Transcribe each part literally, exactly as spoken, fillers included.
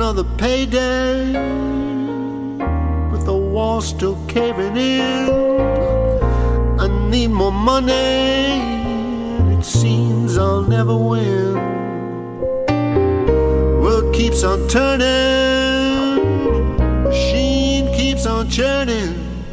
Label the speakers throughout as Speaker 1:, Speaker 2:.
Speaker 1: another payday, with the wall still caving in. I need more money, it seems I'll never win. World keeps on turning, machine keeps on churning.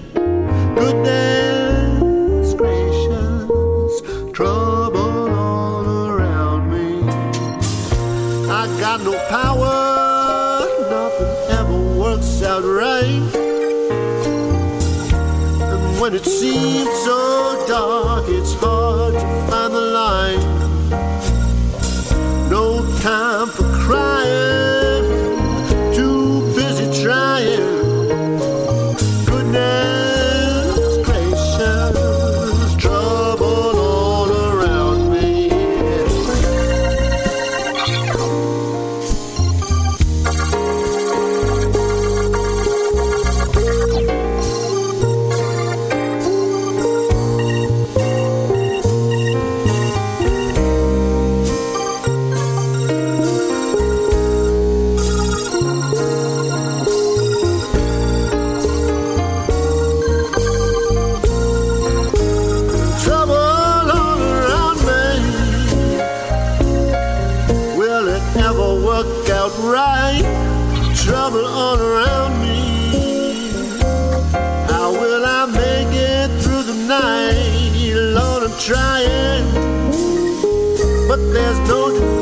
Speaker 1: Goodness gracious, trouble all around me. I got no power, nothing ever works out right. And when it seems so dark, it's hard to find the light. No time for crying, too busy trying. Goodness gracious, trouble all around me. Right, trouble all around me. How will I make it through the night? Lord, I'm trying, but there's no